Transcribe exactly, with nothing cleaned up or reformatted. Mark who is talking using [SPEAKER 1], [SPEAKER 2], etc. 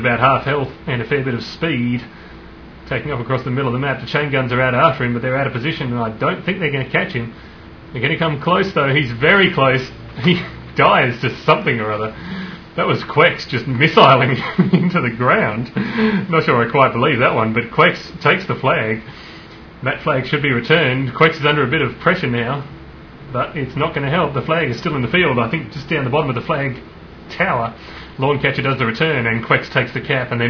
[SPEAKER 1] About half health and a fair bit of speed, taking off across the middle of the map. The chain guns are out after him, but they're out of position, and I don't think they're going to catch him. They're going to come close, though. He's very close. He dies to something or other. That was Quex just missiling into the ground. Not sure I quite believe that one, but Quex takes the flag. That flag should be returned. Quex is under a bit of pressure now, but it's not going to help. The flag is still in the field, I think just down the bottom of the flag tower. Lorncatcher does the return, and Quex takes the cap, and then